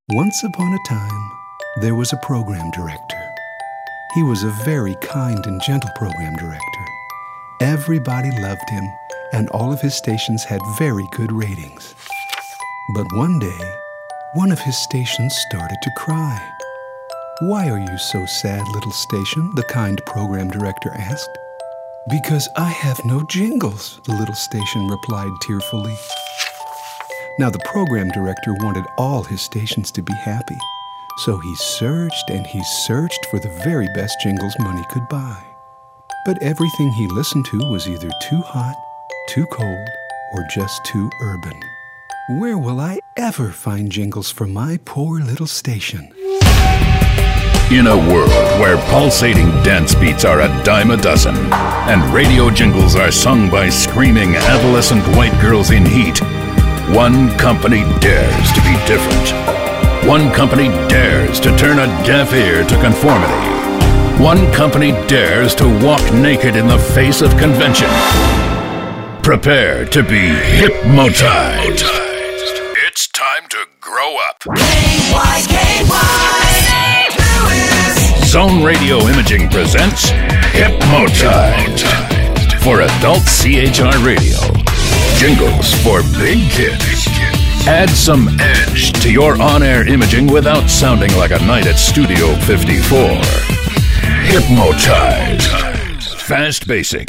Once upon a time, there was a program director. He was a very kind and gentle program director. Everybody loved him, and all of his stations had very good ratings. But one day, one of his stations started to cry. "Why are you so sad, little station?" the kind program director asked. "Because I have no jingles," the little station replied tearfully. Now, the program director wanted all his stations to be happy, so he searched and he searched for the very best jingles money could buy. But everything he listened to was either too hot, too cold, or just too urban. Where will I ever find jingles for my poor little station? In a world where pulsating dance beats are a dime a dozen, and radio jingles are sung by screaming adolescent white girls in heat, one company dares to be different. One company dares to turn a deaf ear to conformity. One company dares to walk naked in the face of convention. Prepare to be hypnotized. It's time to grow up. Zone Radio Imaging presents Hypnotized for adult CHR radio. Jingles for big kids. Add some edge to your on-air imaging without sounding like a night at Studio 54. Hypnotized. Fast Basic.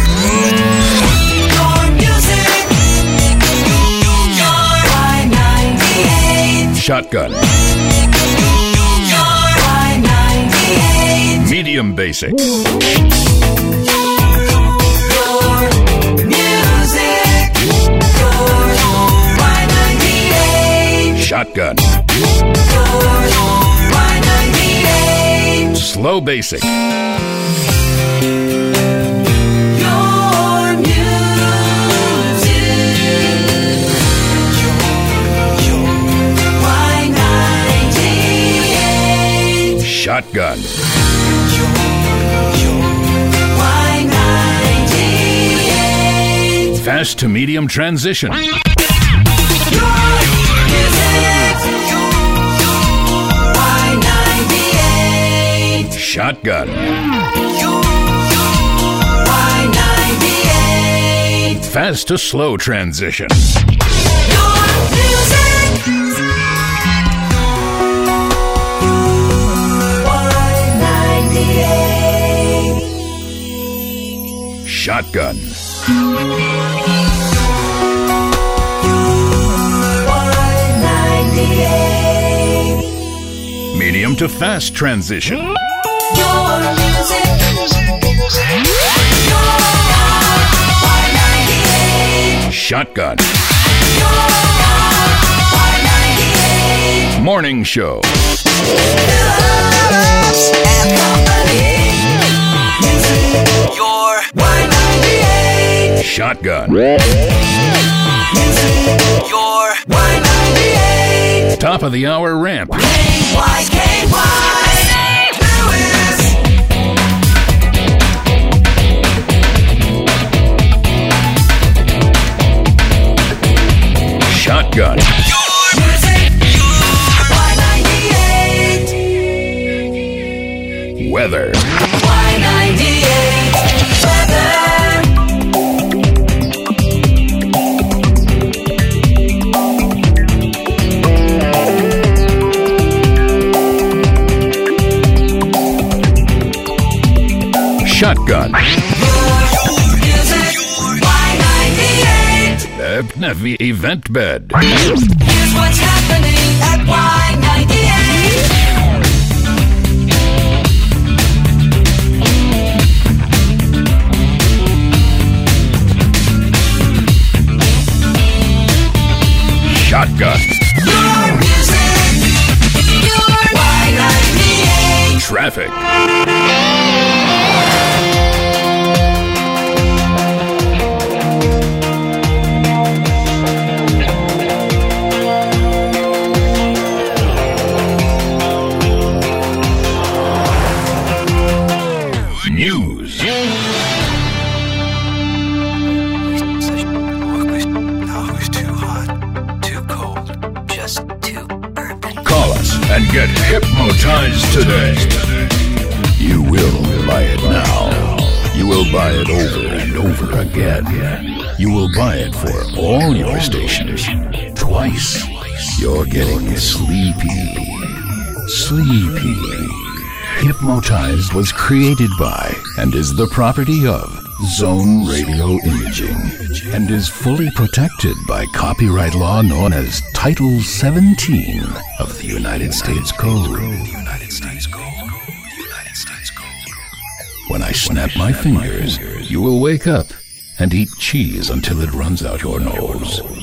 Shotgun. Medium Basic. Shotgun. Slow Basic. Your music. Y98. Shotgun. Y98. Fast to medium transition. Y98. Shotgun. Y98. Fast to slow transition. Your music. Y98. Shotgun. Y98. Medium to fast transition. Your music. Your Y98. Shotgun. Your Y98. Morning show. Phillips and Company. Music. Your Y98. Shotgun. Music. Your Y98. Top of the hour ramp. KYKY. Lewis. Shotgun. Music. Y98. Weather. Y98. Weather. Shotgun. Music. Y98. Evnevi event bed. Here's what's happening at Y98. Shotgun. Your music. Your Y98. Traffic. News. Too hot, too cold, just too urban. Call and get hypnotized today. You will buy it now. You will buy it over and over again. You will buy it for all your stations. Twice. You're getting sleepy. Sleepy. Hypnotized was created by and is the property of Zone Radio Imaging and is fully protected by copyright law known as Title 17 of the United States Code. When I snap my fingers, you will wake up and eat cheese until it runs out your nose.